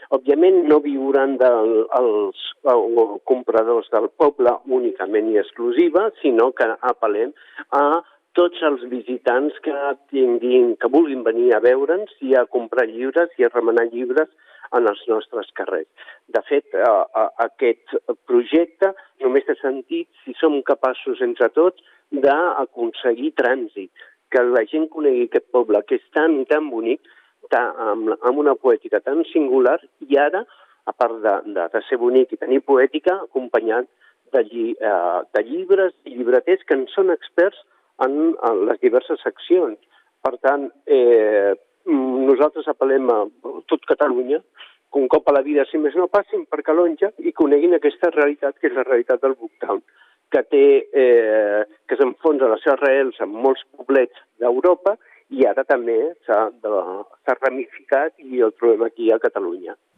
Òbviament no viuran els compradors del poble únicament i exclusiva, sinó que apel·lem a tots els visitants que vulguin venir a veure'ns i a comprar llibres i a remenar llibres en els nostres carrers. De fet, aquest projecte només té sentit si som capaços entre tots d'aconseguir trànsit, que la gent conegui aquest poble, que és tan i tan bonic, amb una poètica tan singular, i ara, a part de ser bonic i tenir poètica, acompanyat de llibres i llibreters que en són experts en les diverses seccions. Per tant, nosaltres apel·lem a tot Catalunya que un cop a la vida, si més no, passin per Calonge i coneguin aquesta realitat, que és la realitat del Booktown, que s'enfonsa les seves arrels en molts poblets d'Europa i ara també s'ha ramificat i el trobem aquí a Catalunya.